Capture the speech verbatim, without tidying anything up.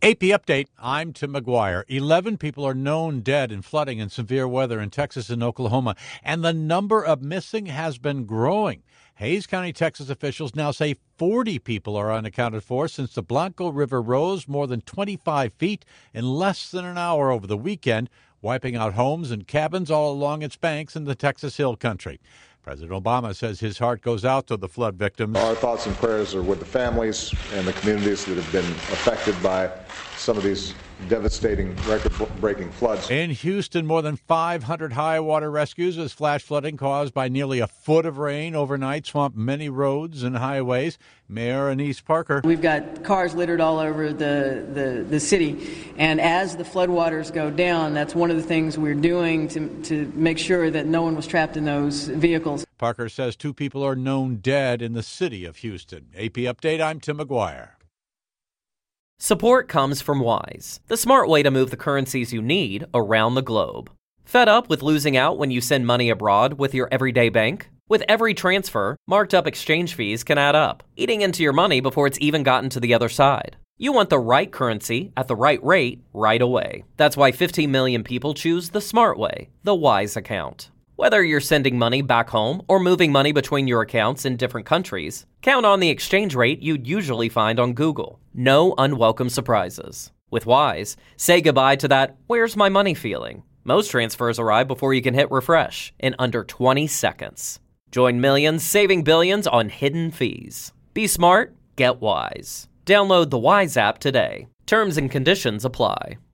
A P Update, I'm Tim McGuire. eleven people are known dead in flooding and severe weather in Texas and Oklahoma, and the number of missing has been growing. Hays County, Texas officials now say forty people are unaccounted for since the Blanco River rose more than twenty-five feet in less than an hour over the weekend, wiping out homes and cabins all along its banks in the Texas Hill Country. President Obama says his heart goes out to the flood victims. Our thoughts and prayers are with the families and the communities that have been affected by some of these devastating, record-breaking floods. In Houston, more than five hundred high water rescues as flash flooding caused by nearly a foot of rain overnight swamped many roads and highways. Mayor Anise Parker. We've got cars littered all over the, the, the city, and as the floodwaters go down, that's one of the things we're doing to, to make sure that no one was trapped in those vehicles. Parker says two people are known dead in the city of Houston. A P Update, I'm Tim McGuire. Support comes from Wise, the smart way to move the currencies you need around the globe. Fed up with losing out when you send money abroad with your everyday bank? With every transfer, marked up exchange fees can add up, eating into your money before it's even gotten to the other side. You want the right currency at the right rate right away. That's why fifteen million people choose the smart way, the Wise account. Whether you're sending money back home or moving money between your accounts in different countries, count on the exchange rate you'd usually find on Google. No unwelcome surprises. With Wise, say goodbye to that "where's my money" feeling. Most transfers arrive before you can hit refresh in under twenty seconds. Join millions saving billions on hidden fees. Be smart, get Wise. Download the Wise app today. Terms and conditions apply.